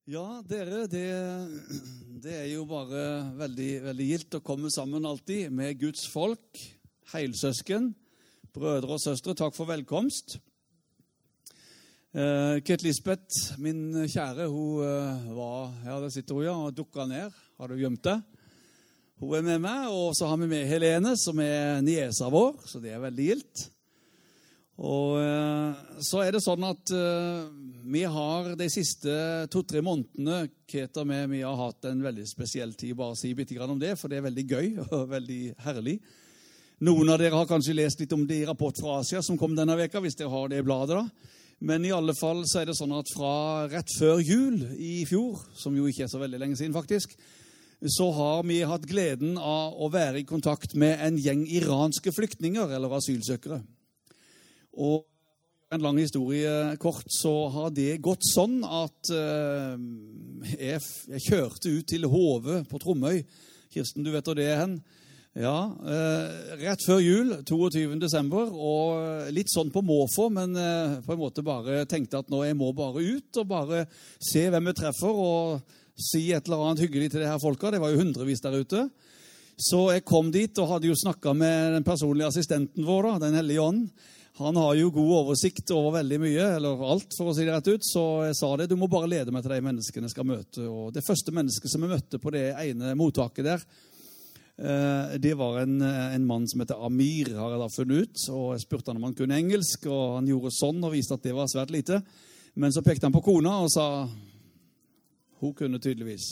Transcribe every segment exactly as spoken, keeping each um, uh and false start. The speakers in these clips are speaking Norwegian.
Ja, dere, det, det er jo bare veldig, veldig gildt å komme sammen alltid med Guds folk, heilsøsken, brødre og søstre. Takk for velkomst. Eh, Kate Lisbeth, min kjære, hun eh, var, ja, der sitter hun, ja, og dukket ned. Har du gjemt det? Hun er med meg, og så har vi med Helene, som er niesa vår, så det er veldig gildt. Og eh, så er det sånn at eh, vi har de siste to-tre månedene, Kate og meg, vi har hatt en veldig spesiell tid. Bare si bitte grann om det, for det er veldig gøy og veldig herlig. Noen av dere har kanskje lest litt om det i Rapport fra Asia som kom denne veka, hvis dere har det i bladet da. Men i alle fall så er det sånn at fra rett før jul i fjor, som jo ikke er så veldig lenge siden faktisk, så har vi hatt gleden av å være i kontakt med en gjeng iranske flyktninger eller asylsøkere. Og en lang historie kort, så har det gått sånn at uh, jeg, jeg kjørte ut til Hove på Tromøy. Kirsten, du vet hvor det er hen? Ja, uh, rett før jul, toogtyvende desember, og litt sånn på måfå, men uh, på en måte bare tenkte at nå jeg må bare ut og bare se hvem jeg treffer og si et eller annet hyggelig til de her folka. Det var jo hundrevis der ute. Så jeg kom dit og hadde jo snakket med den personlige assistenten vår, da, den hellige ånden. Han har jo god oversikt over veldig mye, eller alt for å si det rett ut, så jeg sa det, du må bare lede meg til de menneskene jeg skal møte. Og det første mennesket som jeg møtte på det ene mottaket der, det var en, en mann som heter Amir, har jeg da funnet ut, og jeg spurte han om han kunne engelsk, og han gjorde sånn og viste at det var svært lite. Men så pekte han på kona og sa, hun kunne tydeligvis.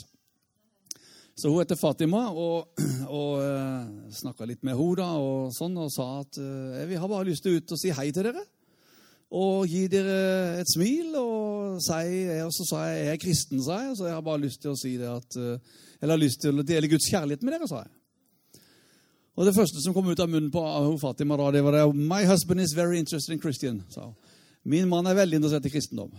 Så hun heter Fatima, og, og uh, snakket litt med henne da, og sånn, og sa at uh, vi har bare lyst til ut og si hei til dere, og gi dere et smil, og, si, og så sa jeg, jeg er kristen, sa jeg, så jeg har bare lyst til å si det at, uh, eller har lyst til å dele Guds kjærlighet med dere, sa jeg. Og det første som kom ut av munnen på uh, Fatima da, det var det, my husband is very interested in Christian, sa hun. Min mann er veldig interessert i kristendom.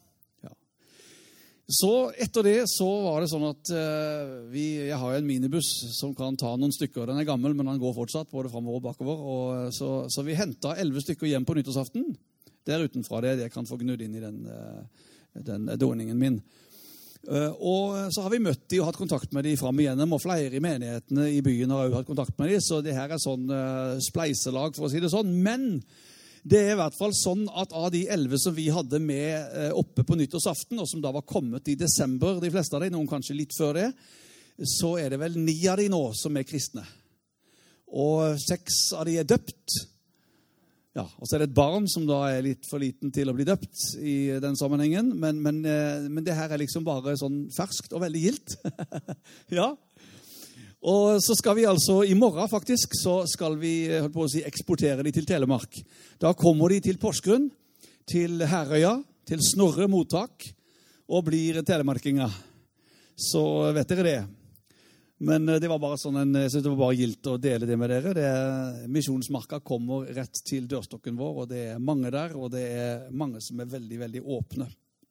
Så etter det så var det sånn at uh, vi, jeg har en minibuss som kan ta noen stykker. Den er gammel, men den går fortsatt, både fremover og bakover. Og, så, så vi hentet elleve stykker hjem på nyttårsaften. Der utenfra det, jeg kan få gnudd inn i den, uh, den doningen min. Uh, og så har vi møtt de og hatt kontakt med de frem igjennom, og flere i menighetene i byen har også hatt kontakt med de, så det her er sånn uh, spleiselag, for å si det sånn. Men det er i hvert fall sånn at av de elleve som vi hadde med oppe på nyttårsaften, og som da var kommet i desember, de fleste av de, noen kanskje litt før det, så er det vel ni av de nå som er kristne. Og seks av de er døpt. Ja, og så er det et barn som da er litt for liten til å bli døpt i den sammenhengen, men, men, men det her er liksom bare sånn ferskt og veldig gildt. Ja. Og så skal vi altså, i morgen faktisk, så skal vi holdt på å si, eksportere de til Telemark. Da kommer de til Porsgrunn, til Herøya, til Snorre mottak, og blir telemarkinger. Så vet dere det. Men det var bare sånn, en, jeg synes det var bare gildt å dele det med dere. Det er, misjonsmarka kommer rett til dørstokken vår, og det er mange der, og det er mange som er veldig, veldig åpne.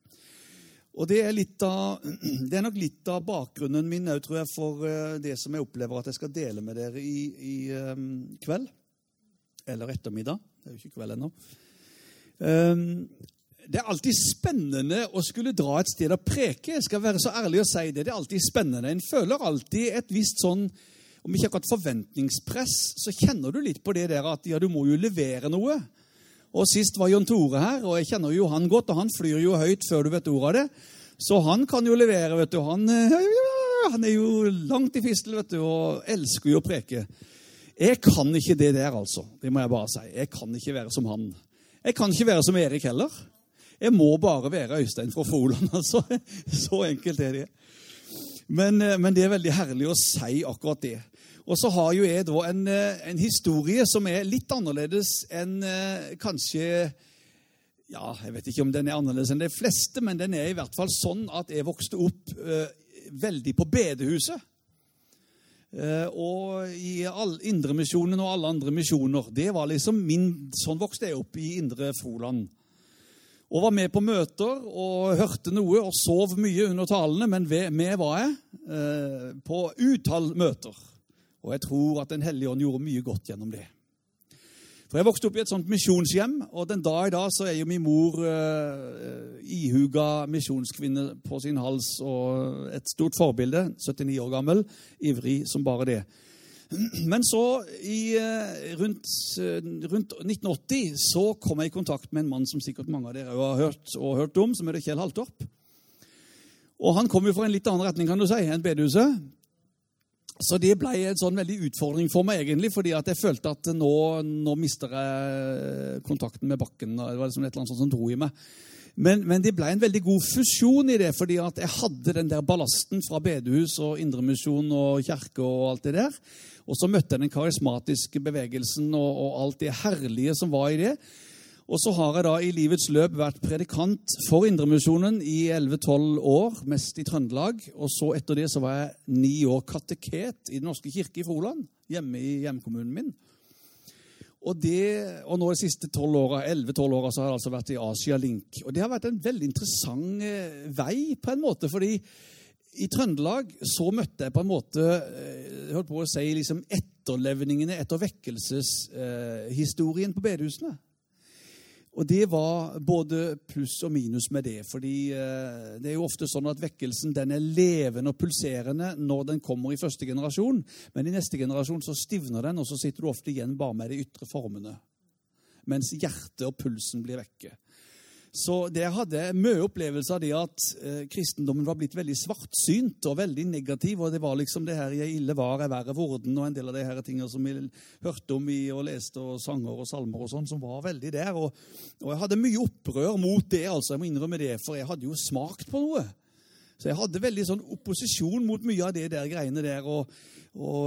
Og det er, litt av, det er nok litt av bakgrunnen min, jeg tror jeg, for det som jeg opplever at jeg skal dele med dere i, i um, kveld, eller ettermiddag, det er jo ikke kveld ennå. Um, det er alltid spennende å skulle dra et sted og preke, jeg skal være så ærlig å si det, det er alltid spennende. En føler alltid et visst sånn, om ikke akkurat forventningspress, så kjenner du litt på det der at ja, du må jo levere noe. Og sist var Jon Tore her, og jeg kjenner jo han godt, og han flyr jo høyt før du vet ordet av det. Så han kan jo levere, vet du. Han, han er jo langt i fistel, vet du, og elsker jo å preke. Jeg kan ikke det der, altså. Det må jeg bare si. Jeg kan ikke være som han. Jeg kan ikke være som Erik heller. Jeg må bare være Øystein fra Froland, altså. Så enkelt er det. Men, men det er veldig herlig å si akkurat det. Og så har jo jeg da en, en historie som er litt annerledes enn eh, kanskje, ja, jeg vet ikke om den er annerledes enn de fleste, men den er i hvert fall sånn at jeg vokste opp eh, veldig på bedehuset. Eh, og i all, Indremisjonen og alle andre misjoner, det var liksom min, sånn vokste jeg opp i Indre Froland. Og var med på møter og hørte noe og sov mye under talene, men med var jeg eh, på utall møter. Og jeg tror at Den hellige ånd gjorde mye godt gjennom det. For jeg vokste opp i et sånt misjonshjem, og den dag i dag så er jo min mor uh, ihuga misjonskvinne på sin hals, og et stort forbilde, syttini år gammel, ivrig som bare det. Men så, i, rundt, rundt nitten åtti, så kom jeg i kontakt med en mann som sikkert mange av dere har hørt og hørt om, som heter Kjell Haltorp. Og han kom jo fra en litt annen retning, kan du si, enn bedehuset. Så det ble en sånn veldig utfordring for meg egentlig, fordi at jeg følte at nå, nå mister jeg kontakten med bakken. Det var liksom et eller annet sånt som dro i meg. Men, men det ble en veldig god fusjon i det, fordi at jeg hadde den der ballasten fra bedehus og indremisjon og kirke og alt det der. Og så møtte jeg den karismatiske bevegelsen og, og alt det herlige som var i det. Og så har jeg da i livets løp vært predikant for indremisjonen i elleve tolv år, mest i Trøndelag. Og så etter det så var jeg ni år kateket i Den norske kirke i Froland, hjemme i hjemkommunen min. Og, det, og nå de siste tolv åra, elleve tolv åra, så har jeg altså vært i Asia Link. Og det har vært en veldig interessant vei på en måte, fordi i Trøndelag så møtte jeg på en måte, jeg holdt på å si, liksom etterlevningene etter vekkelseshistorien eh, på bedehusene. Og det var både pluss og minus med det, fordi eh, det er jo ofte sånn at vekkelsen den er levende og pulserende når den kommer i første generasjon, men i neste generasjon så stivner den, og så sitter du ofte igjen bare med de ytre formene, mens hjertet og pulsen blir vekke. Så det hadde mye opplevelse av det at eh, kristendommen var blitt veldig svartsynt og veldig negativ, og det var liksom det her jeg ille var, jeg verre vorden, og en del av de her tingene som vi hørte om i og leste, og sanger og salmer og sånn, som var veldig der. Og, og jeg hadde mye opprør mot det, altså, jeg må innrømme det, for jeg hadde jo smakt på noe. Så jeg hadde veldig sånn opposisjon mot mye av det der greiene der, og, og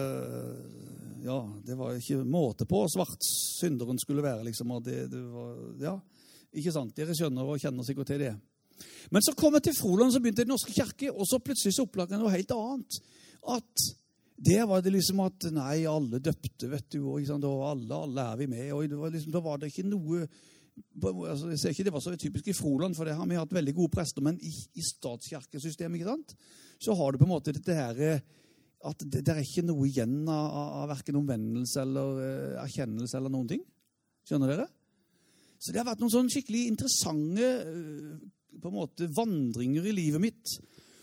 ja, det var ikke måte på svart synderen skulle være, liksom, og det, det var, ja, ikke sant? Dere skjønner og kjenner sikkert til det. Men så kom jeg til Froland, så begynte jeg i Den norske kirke, og så plutselig så oppdaget jeg noe helt annet. At der var det liksom at, nei, alle døpte, vet du, og, ikke sant? Og alle, alle er vi med, og det var liksom, da var det ikke noe, altså, jeg ser ikke det var så typisk i Froland, for det har vi hatt veldig gode prester, men i, i statskirkesystemet, ikke sant? Så har du på en måte dette her, at det, det er ikke noe igjen av, av hverken omvendelse eller uh, erkjennelse eller noen ting. Skjønner dere? Så det har vært noen sånn skikkelig interessante på en måte, vandringer i livet mitt.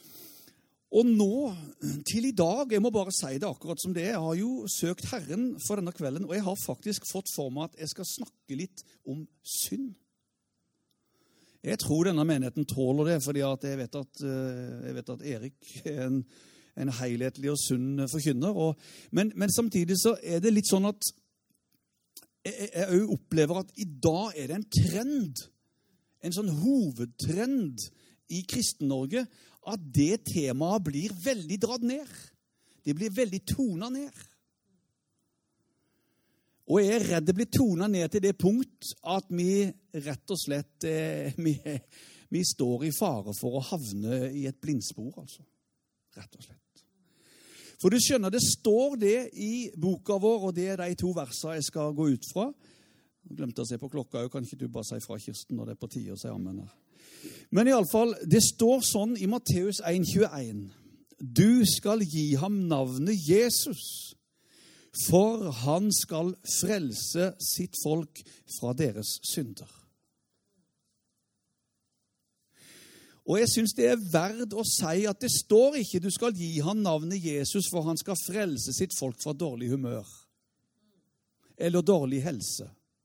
Og nå, til i dag, jeg må bare si det akkurat som det er, jeg har jo søkt Herren for denne kvelden, og jeg har faktisk fått for meg at jeg skal snakke litt om synd. Jeg tror denne menigheten tåler det, fordi at jeg, vet at, jeg vet at Erik er en, en helhetlig og sunn forkynner. Og, men, men samtidig så er det litt sånn at jeg, jeg opplever at i dag er det en trend, en sånn hovedtrend i Kristen-Norge, at det temaet blir veldig dratt ned. Det blir veldig tonet ned. Og jeg er redd det blir tonet ned til det punkt at vi rett og slett eh, vi, vi står i fare for å havne i et blindspor, altså. Rett og slett. For du skjønner, det står det i boka vår, og det er de to versene jeg skal gå ut fra. Jeg glemte å se på klokka, kan ikke du bare si fra Kirsten når det er på tide å si amen her. Men i alle fall, det står sånn i Matteus en tjueen. Du skal gi ham navnet Jesus, for han skal frelse sitt folk fra deres synder. Og jeg synes det er verdt å si at det står ikke du skal gi ham navnet Jesus for han skal frelse sitt folk fra dårlig humør eller dårlig helse,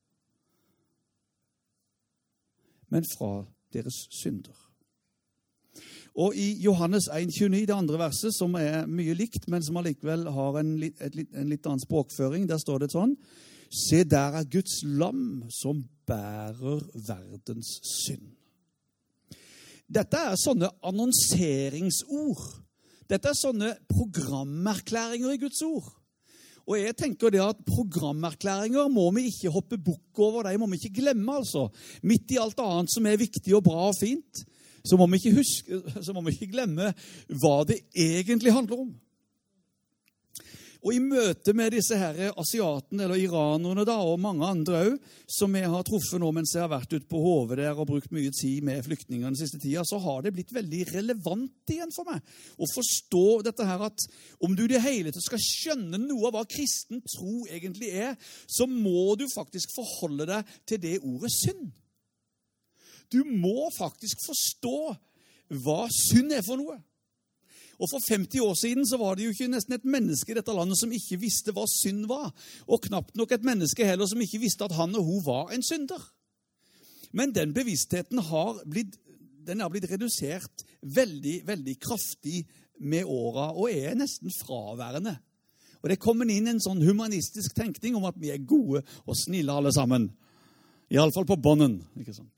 men fra deres synder. Og i Johannes en tjueni, det andre verset, som er mye likt, men som allikevel har en litt, et, en litt annen språkføring, der står det sånn: se, der er Guds lam som bærer verdens synd. Dette er sånne annonseringsord. Dette er sånne programerklæringer i Guds ord. Og jeg tenker det at programerklæringer må vi ikke hoppe bukk over, de må vi ikke glemme, altså. Midt i alt annet som er viktig og bra og fint, så må vi ikke huske, så må vi ikke glemme hva det egentlig handler om. Og i møte med disse her asiatene, eller iranerne da, og mange andre også, som jeg har truffet nå mens jeg har vært ute på Hove der og brukt mye tid med flyktningene den siste tida, så har det blitt veldig relevant igjen for meg å forstå dette her at om du i det hele tatt skal skjønne noe av hva kristen tro egentlig er, så må du faktisk forholde deg til det ordet synd. Du må faktisk forstå hva synd er for noe. Og for femti år siden så var det jo ikke nesten et menneske i dette landet som ikke visste hva synd var. Og knapt nok et menneske heller som ikke visste at han og hun var en synder. Men den bevisstheten har blitt, den har blitt redusert veldig, veldig kraftig med åra, og er nesten fraværende. Og det kommer inn en sånn humanistisk tenkning om at vi er gode og snille alle sammen. I alle fall på bånden, ikke sant?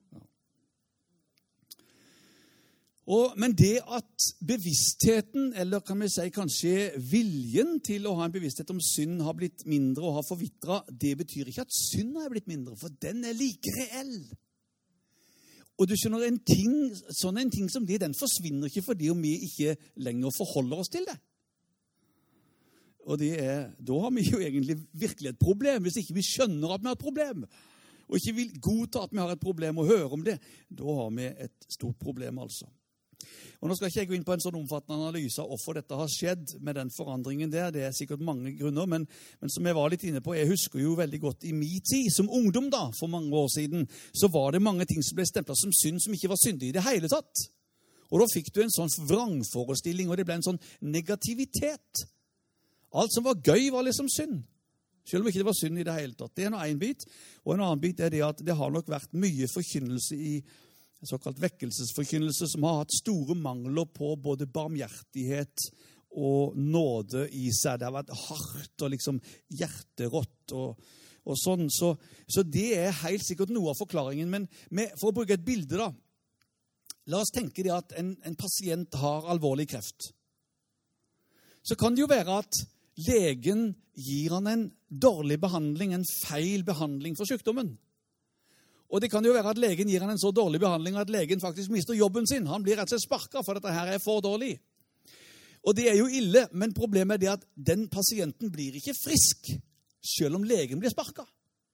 Og, men det at bevisstheten, eller kan vi si kanskje viljen til å ha en bevissthet om synd har blitt mindre og har forvitret, det betyr ikke at synd har blitt mindre, for den er like reell. Og du skjønner, en ting, sånn en ting som det, den forsvinner ikke fordi om vi ikke lenger forholder oss til det. Og det er, da har vi jo egentlig virkelig et problem, hvis ikke vi skjønner at vi har et problem, og ikke vil godta at vi har et problem og høre om det, da har vi et stort problem altså. Og nå skal ikke jeg gå inn på en sånn omfattende analyse av hvorfor dette har skjedd med den forandringen der. Det er sikkert mange grunner, men, men som jeg var litt inne på, jeg husker jo veldig godt i min tid, som ungdom da, for mange år siden, så var det mange ting som ble stemplet som synd som ikke var syndig i det hele tatt. Og da fikk du en sånn vrangforestilling, og det ble en sånn negativitet. Alt som var gøy var liksom synd. Selv om ikke det var synd i det hele tatt. Det er en annen bit, og en annen bit er det at det har nok vært mye forkynnelse i såkalt vekkelsesforkynnelse som har hatt store mangler på både barmhjertighet og nåde i seg. Det har vært hardt og liksom hjerterått og, og sånn. Så, så det er helt sikkert noe av forklaringen. Men med, for å bruke et bilde da, la oss tenke det at en, en pasient har alvorlig kreft. Så kan det jo være at legen gir han en dårlig behandling, en feil behandling for sykdommen. Og det kan jo være at legen gir han en så dårlig behandling at legen faktisk mister jobben sin. Han blir rett og slett sparket, for dette her er for dårlig. Og det er jo ille, men problemet er det at den pasienten blir ikke frisk, selv om legen blir sparket.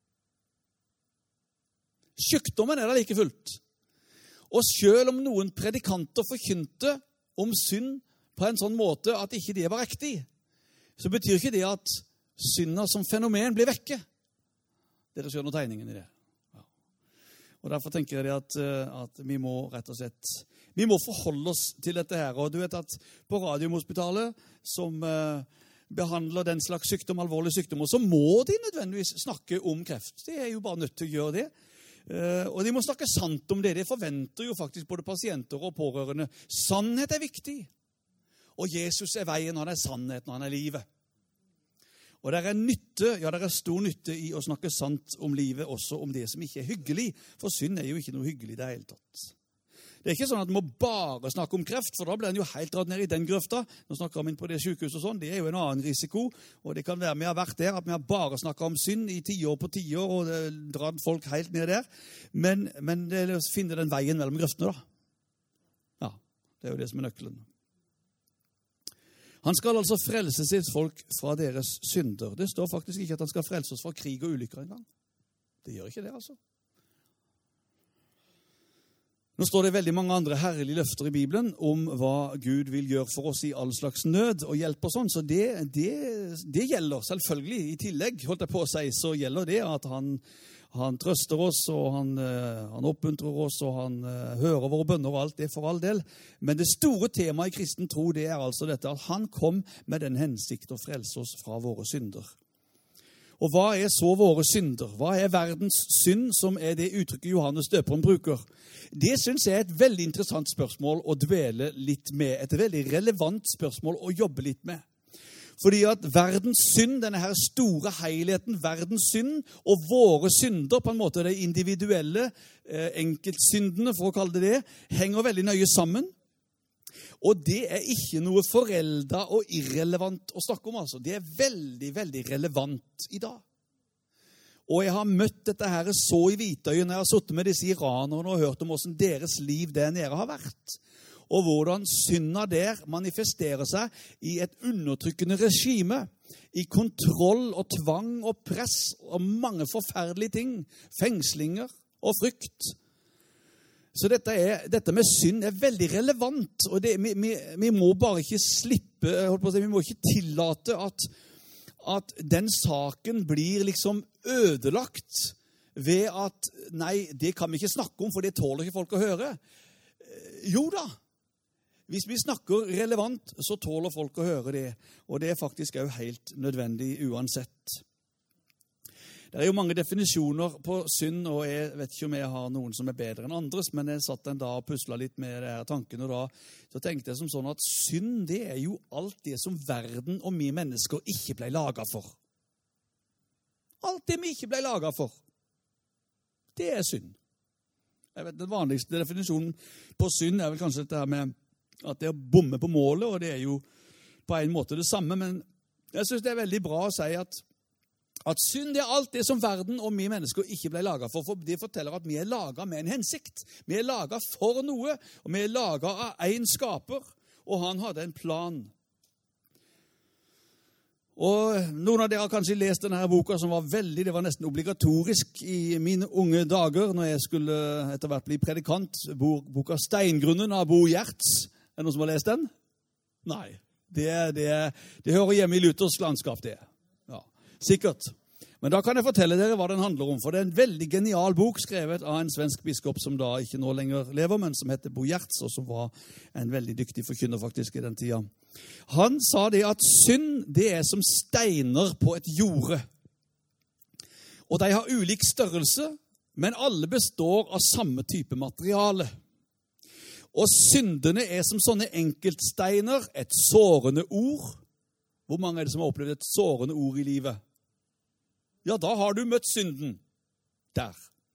Sykdommen er det like fullt. Og selv om noen predikanter forkynte om synd på en sånn måte at ikke det var riktig, så betyr ikke det at synder som fenomen blir vekke. Dere skjønner tegningen i det. Og derfor tenker jeg at, at vi må rett og slett, vi må forholde oss til dette her. Og du vet at på Radiumhospitalet, som eh, behandler den slags sykdom, alvorlig sykdom, så må de nødvendigvis snakke om kreft. De er jo bare nødt til å gjøre det. Eh, og de må snakke sant om det. Det forventer jo faktisk både pasienter og pårørende. Sannhet er viktig. Og Jesus er veien, han er sannheten, han er livet. Og det er nytte, ja det er stor nytte i å snakke sant om livet, også om det som ikke er hyggelig. For synd er jo ikke noe hyggelig i det hele tatt. Det er ikke sånn at vi må bare snakke om kreft, for da blir en jo helt dratt ned i den grøfta. Nå snakker vi inn på det sykehuset og sånn, det er jo en annen risiko. Og det kan være vi har vært der, at vi har bare snakket om synd i tiår på tiår, og det drar folk helt ned der. Men, men det er å finne den veien mellom grøftene da. Ja, det er jo det som er nøkkelen. Han skal altså frelse sitt folk fra deres synder. Det står faktisk ikke at han skal frelse oss fra krig og ulykker engang. Det gjør ikke det, altså. Nå står det veldig mange andre herlige løfter i Bibelen om hva Gud vil gjøre for oss i all slags nød og hjelp og sånn. Så det, det, det gjelder selvfølgelig. I tillegg, holdt jeg på å si, så gjelder det at han, han trøster oss, og han, han oppmuntrer oss, og han hører våre bønner og alt det for all del. Men det store temaet i kristen tro, det er altså dette at han kom med den hensikt å frelse oss fra våre synder. Og hva er så våre synder? Hva er verdens synd, som er det uttrykket Johannes døperen bruker? Det synes jeg er et veldig interessant spørsmål å dvele litt med. Et veldig relevant spørsmål å jobbe litt med. Fordi at verdens synd, denne her store helheten, verdens synd og våre synder, på en måte de individuelle eh, enkeltsyndene, for å kalle det det, henger veldig nøye sammen. Og det er ikke noe foreldet og irrelevant å snakke om, altså. Det er veldig, veldig relevant i dag. Og jeg har møtt dette her så i Hvitøyen når jeg har suttet med disse iranerne og hørt om hvordan deres liv der nede har vært. og hvordan synda der manifesterer seg i et undertrykkende regime, i kontroll og tvang og press og mange forferdelige ting, fengslinger og frykt. Så dette, er, dette med synd er veldig relevant, og det, vi, vi, vi må bare ikke slippe, holdt på å si, vi må ikke tillate at, at den saken blir liksom ødelagt ved at, nei, det kan vi ikke snakke om, for det tåler ikke folk å høre. Jo da, hvis vi snakker relevant, så tåler folk å høre det, og det er faktisk også helt nødvendig uansett. Det er jo mange definisjoner på synd, og jeg vet ikke om jeg har noen som er bedre enn andres, men jeg satt en dag og puslet litt med det her tanken, og da så tenkte jeg som sånn at synd, det er jo alt det som verden og vi mennesker ikke ble laget for. Alt det vi ikke ble laget for. Det er synd. Jeg vet, den vanligste definisjonen på synd er vel kanskje dette her med at det er å bomme på målet, og det er jo på en måte det samme, men jeg synes det er veldig bra å si at, at synd det er alt det som verden og vi mennesker ikke ble laget for, for det forteller at vi er laget med en hensikt. Vi er laget for noe, og vi er laget av en skaper, og han hadde en plan. Og noen av dere har kanskje lest denne her boka som var veldig, det var nesten obligatorisk i mine unge dager når jeg skulle etter hvert bli predikant. Boka Steingrunnen av Bo Gjertz. Er det noen som har lest den? Nei, det, det, det hører hjemme i luthersk landskap det. Ja, sikkert. Men da kan jeg fortelle dere hva den handler om, for det er en veldig genial bok skrevet av en svensk biskop som da ikke nå lenger lever, men som heter Bo Gjertz, og som var en veldig dyktig forkynner faktisk i den tida. Han sa det at synd, det er som steiner på et jorde. Og de har ulik størrelse, men alle består av samme type materiale. Og syndene er som sånne enkeltsteiner, et sårende ord. Hvor mange er det som har opplevd et sårende ord i livet? Ja, da har du møtt synden der.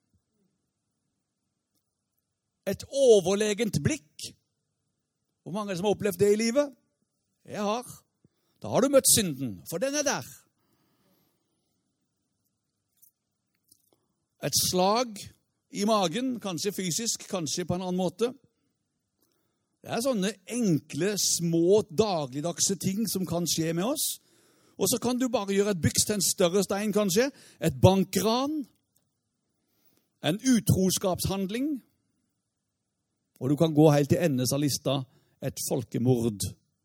Et overlegent blikk. Hvor mange er det som har opplevd det i livet? Jeg har. Da har du møtt synden, for den er der. Et slag i magen, kanskje fysisk, kanskje på en annen måte. Det er sånne enkle, små, dagligdagse ting som kan skje med oss. Og så kan du bare gjøre et byks til en større stein, kanskje. Et bankran. En utroskapshandling. Og du kan gå helt til endes av lista. Et folkemord.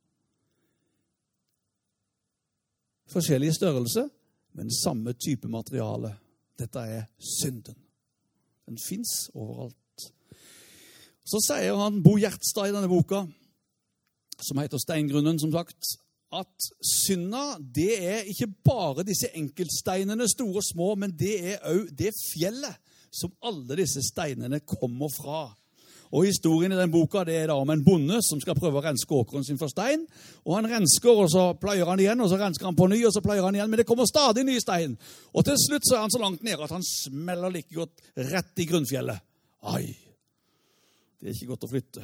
Forskjellige størrelse, men samme type materiale. Dette er synden. Den finnes overalt. Så sier han Bo Gjertz i denne boka, som heter Steingrunnen, som sagt, at synda, det er ikke bare disse enkeltsteinene, store og små, men det er også det fjellet som alle disse steinene kommer fra. Og historien i den boka, det er da om en bonde som skal prøve å renske åkeren sin for stein, og han rensker, og så pløyer han igjen, og så rensker han på ny, og så pløyer han igjen, men det kommer stadig ny stein. Og til slutt så er han så langt nede at han smeller like godt rett i grunnfjellet. Ai, det er ikke godt å flytte.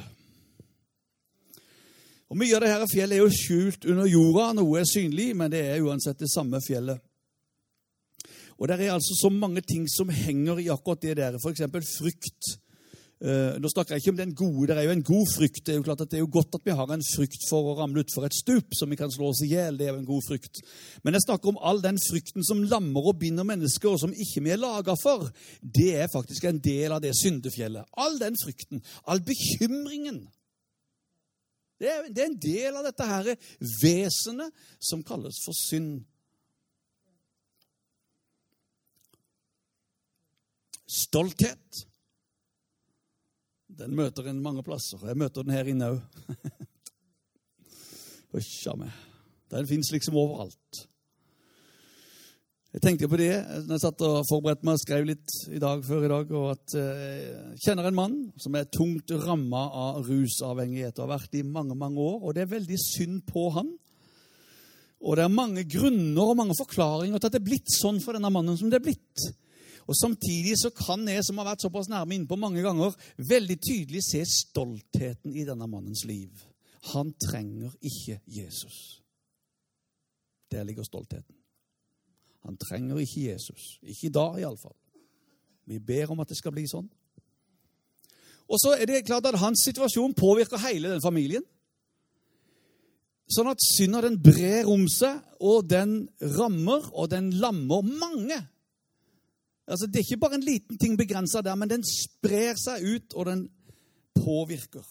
Og mye av det her fjellet er jo skjult under jorda, noe er synlig, men det er uansett det samme fjellet. Og det er altså så mange ting som henger i akkurat det der, for eksempel frykt. Uh, nå snakker jeg ikke om den gode, det er jo en god frykt, det er jo klart at det er jo godt at vi har en frykt for å ramle ut for et stup, som vi kan slå oss ihjel, det er jo en god frykt. Men jeg snakker om all den frykten som lammer og binder mennesker, og som ikke vi er laget for. Det er faktisk en del av det syndefjellet. All den frykten, all bekymringen. Det er, det er en del av dette her vesenet som kalles for synd. Stolthet. Den møter en mange plasser. Jeg møter den her inne også. Hysja meg. Den finnes liksom overalt. Jeg tenkte på det når jeg satt og forberedte meg og skrev litt i dag før i dag, og at jeg kjenner en mann som er tungt rammet av rusavhengighet og har vært i mange, mange år, og det er veldig synd på han. Og det er mange grunner og mange forklaringer til at det er blitt sånn for denne mannen som det er blitt. Og samtidig så kan jeg, som har vært såpass nærme inne på mange ganger, veldig tydelig se stoltheten i denne mannens liv. Han trenger ikke Jesus. Der ligger stoltheten. Han trenger ikke Jesus. Ikke i dag i alle fall. Vi ber om at det skal bli sånn. Og så er det klart at hans situasjon påvirker hele den familien. Sånn at synda den brer om seg, og den rammer, og den lammer mange. Altså, det er ikke bare en liten ting begrenset der, men den sprer seg ut, og den påvirker.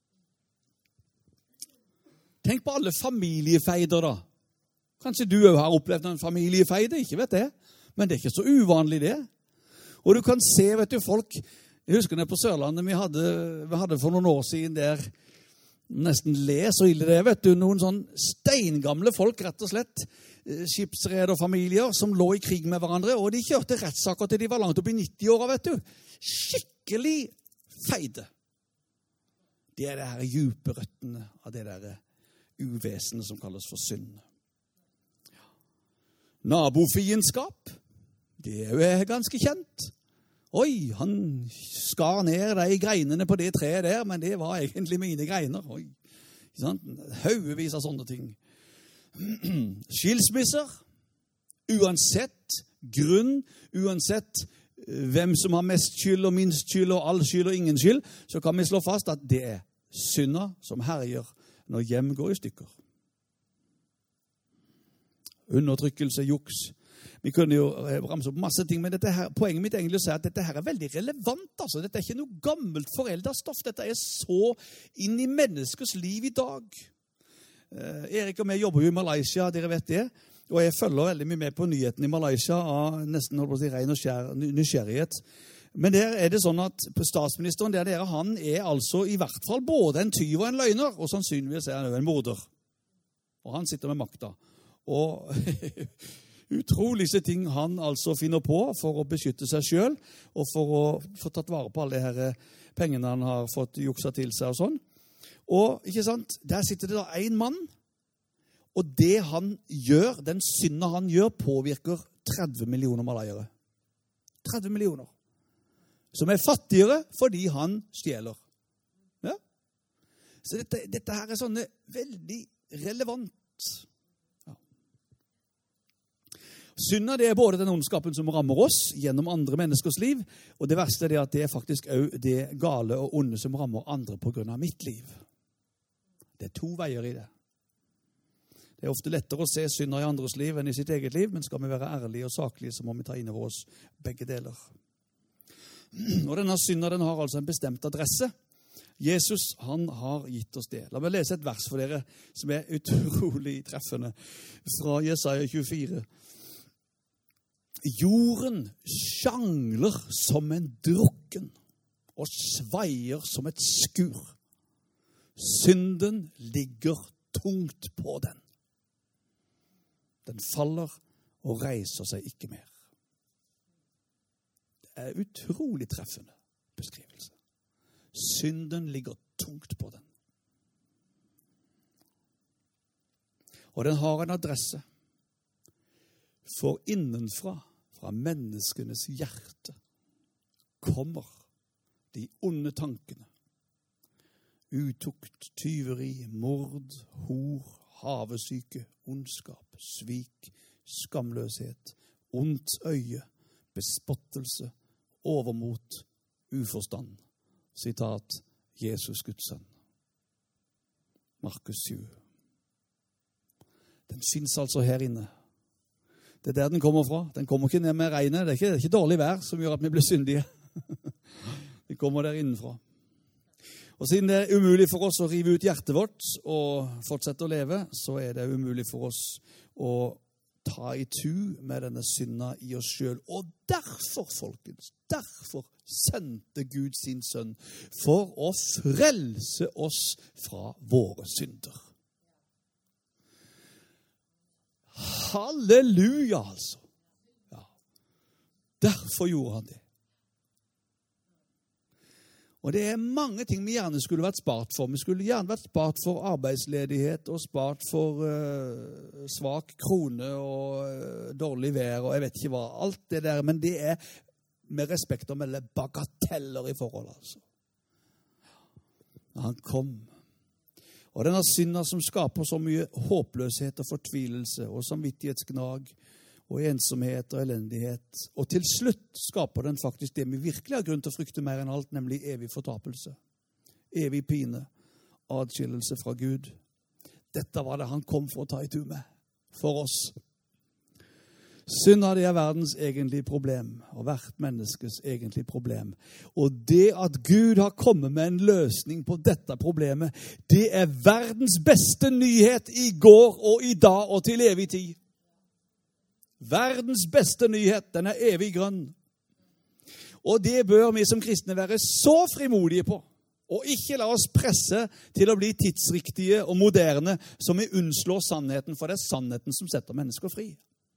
Tenk på alle familiefeider da. Kanskje du har opplevd en familiefeide, ikke vet det. Men det er ikke så uvanlig det. Og du kan se, vet du, folk, jeg husker det på Sørlandet, vi hadde, vi hadde for noen år siden der, nesten le så ille det, vet du, noen sånn steingamle folk, rett og slett, skipsrederfamilier som lå i krig med hverandre, og de kjørte rettssaker til de var langt opp i nitti-åra, vet du. Skikkelig feide. Det er det her djupe røttene av det der uvesenet som kalles for synd. Nabofiendskap, det er jo ganske kjent. Oi, han skar ned de greinene på det treet der, men det var egentlig mine greiner. Oi, ikke sant? Haugevis av sånne ting. Skilsmisser, uansett grunn, uansett hvem som har mest skyld og minst skyld og all skyld og ingen skyld, så kan vi slå fast at det er synda som herjer når hjem går i stykker. Undertrykkelse, juks. Vi kunne jo ramse opp masse ting, men dette her, poenget mitt egentlig er at dette her er veldig relevant. Altså. Dette er ikke noe gammelt forelderstoff. Dette er så inn i menneskers liv i dag. Eh, Erik og meg jobber jo i Malaysia, dere vet det. Og jeg følger veldig mye med på nyheten i Malaysia av nesten holdt på å si, ren og skjær, nysgjerrighet. Men der er det sånn at statsministeren der dere, han er altså i hvert fall både en tyv og en løgner, og sannsynligvis er han jo en morder. Og han sitter med makta. Og utroligste ting han altså finner på for å beskytte seg selv, og for å få tatt vare på alle de her pengene han har fått juksa til seg og sånn. Og, ikke sant, der sitter det da en mann, og det han gjør, den synda han gjør, påvirker tretti millioner malayere. tretti millioner. Som er fattigere fordi han stjeler. Ja? Så dette, dette her er sånne veldig relevant. Ja. Synda, det er både den ondskapen som rammer oss gjennom andre menneskers liv, og det verste er det at det er faktisk også det gale og onde som rammer andre på grunn av mitt liv. Det er to veier i det. Det er ofte lettere å se synder i andres liv enn i sitt eget liv, men skal vi være ærlige og saklige, så må vi ta inn over oss begge deler. Og denne synden, den har altså en bestemt adresse. Jesus, han har gitt oss det. La meg lese et vers for dere som er utrolig treffende fra Jesaja tjuefire. Jorden sjangler som en drukken og sveier som et skur. Synden ligger tungt på den. Den faller og reiser seg ikke mer. Det er utrolig treffende beskrivelse. Synden ligger tungt på den. Og den har en adresse. For innenfra, fra menneskenes hjerte, kommer de onde tankene. Utukt, tyveri, mord, hor, havesyke, ondskap, svik, skamløshet, ondt øye, bespottelse, overmot, uforstand. Sitat, Jesus Guds sønn. Markus syv. Den finnes altså her inne. Det er der den kommer fra. Den kommer ikke ned med regnet. Det er ikke, det er ikke dårlig vær som gjør at vi blir syndige. Den kommer der innenfra. Og siden det er umulig for oss å rive ut hjertet vårt og fortsette å leve, så er det umulig for oss å ta i tu med denne synda i oss selv. Og derfor, folkens, derfor sendte Gud sin sønn for å frelse oss fra våre synder. Halleluja, altså. Ja. Derfor gjorde han det. Og det er mange ting vi gjerne skulle vært spart for. Vi skulle gjerne vært spart for arbeidsledighet og spart for uh, svak krone og uh, dårlig vær og jeg vet ikke hva. Alt det der, men det er med respekt å melde bagateller i forhold, altså. Han kom. Og denne synda som skaper så mye håpløshet og fortvilelse og samvittighetsgnag og ensomhet og elendighet. Og til slutt skaper den faktisk det vi virkelig har grunn til å frykte mer enn alt, nemlig evig fortapelse. Evig pine, adskillelse fra Gud. Dette var det han kom for å ta i tur med, for oss. Synda, det er verdens egentlige problem, og hvert menneskes egentlige problem. Og det at Gud har kommet med en løsning på dette problemet, det er verdens beste nyhet i går og i dag og til evig tid. Verdens beste nyhet, den er evig grønn. Og det bør vi som kristne være så frimodige på, og ikke la oss presse til å bli tidsriktige og moderne, som vi unnslår sannheten, for det er sannheten som setter mennesker fri.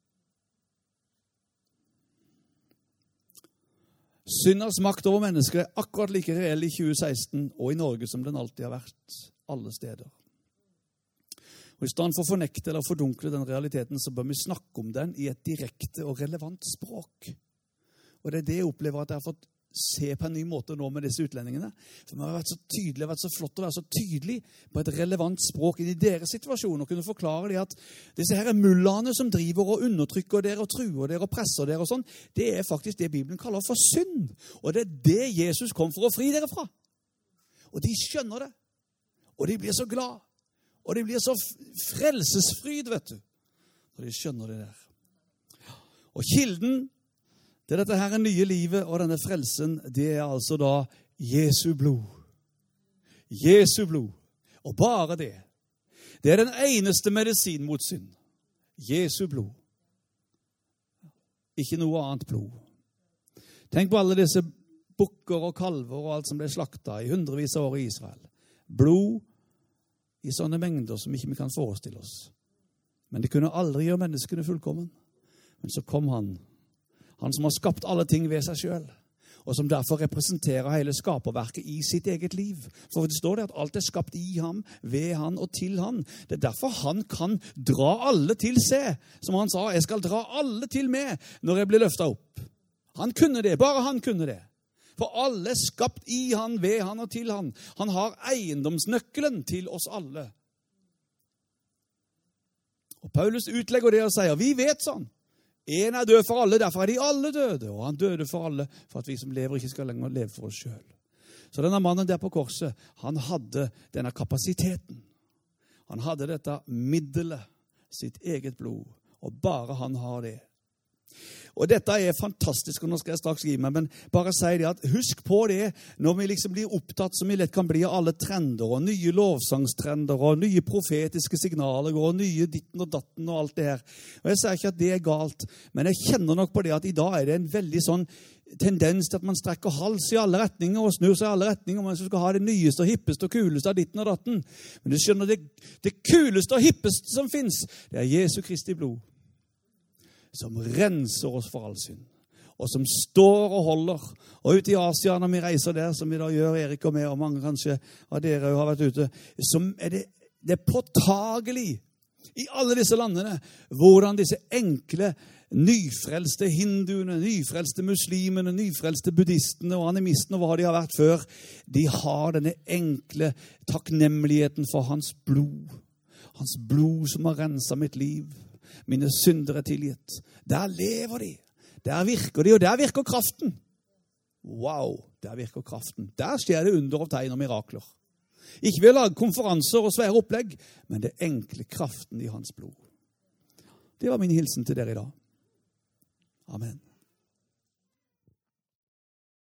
Syndas makt over mennesker er akkurat like reell i tjue seksten og i Norge som den alltid har vært, alle steder. Og i stedet for å fornekte eller fordunkle den realiteten, så bør vi snakke om den i et direkte og relevant språk. Og det er det jeg opplever at jeg har fått se på en ny måte nå med disse utlendingene. For vi har vært så tydelige, det har vært så flott å være så tydelig på et relevant språk inn i deres situasjon, og kunne forklare det at disse her mullene som driver og undertrykker dere og truer dere og presser dere og sånn, det er faktisk det Bibelen kaller for synd. Og det er det Jesus kom for å fri dere fra. Og de skjønner det. Og de blir så glad. Og de blir så frelsesfryd, vet du. Og de skjønner det der. Og kilden til dette her nye livet og denne frelsen, det er altså da Jesu blod. Jesu blod. Og bare det. Det er den eneste medisin mot synd. Jesu blod. Ikke noe annet blod. Tenk på alle disse bukker og kalver og alt som ble slaktet i hundrevis av år i Israel. Blod i sånne mengder som ikke vi kan forestille oss. Men det kunne aldri gjøre menneskene fullkommen. Men så kom han. Han som har skapt alle ting ved seg selv, og som derfor representerer hele skaperverket i sitt eget liv. For det står det at alt er skapt i ham, ved han og til han. Det er derfor han kan dra alle til seg. Som han sa, jeg skal dra alle til meg når jeg blir løftet opp. Han kunne det, bare han kunne det. For alle er skapt i han, ved han og til han. Han har eiendomsnøkkelen til oss alle. Og Paulus utlegger det og sier, vi vet sånn. En er død for alle, derfor er de alle døde. Og han døde for alle, for at vi som lever ikke skal lenger leve for oss selv. Så denne mannen der på korset, han hadde denne kapasiteten. Han hadde dette middelet, sitt eget blod. Og bare han har det. Og dette er fantastisk, og nå skal jeg straks gi meg, men bare si det at husk på det når vi liksom blir opptatt som vi lett kan bli av alle trender, og nye lovsangstrender, og nye profetiske signaler, og nye ditten og datten og alt det her. Og jeg sier ikke at det er galt, men jeg kjenner nok på det at i dag er det en veldig sånn tendens til at man strekker hals i alle retninger og snur seg i alle retninger, man skal ha det nyeste og hippeste og kuleste av ditten og datten. Men du skjønner, det, det kuleste og hippeste som finnes, det er Jesu Kristi blod, som renser oss for all synd, og som står og holder. Og ute i Asia, når vi reiser der, som vi da gjør, Erik og meg, og mange kanskje av dere har vært ute, så er det, det er påtagelig i alle disse landene, hvordan disse enkle, nyfrelste hinduene, nyfrelste muslimene, nyfrelste buddhistene og animistene, og hva de har vært før, de har denne enkle takknemligheten for hans blod. Hans blod som har renset mitt liv. Mine synder er tilgitt. Der lever de. Der virker de, og der virker kraften. Wow, der virker kraften. Der skjer det under og tegn og mirakler. Ikke ved å lage konferanser og svære opplegg, men det enkle kraften i hans blod. Det var min hilsen til dere i dag. Amen.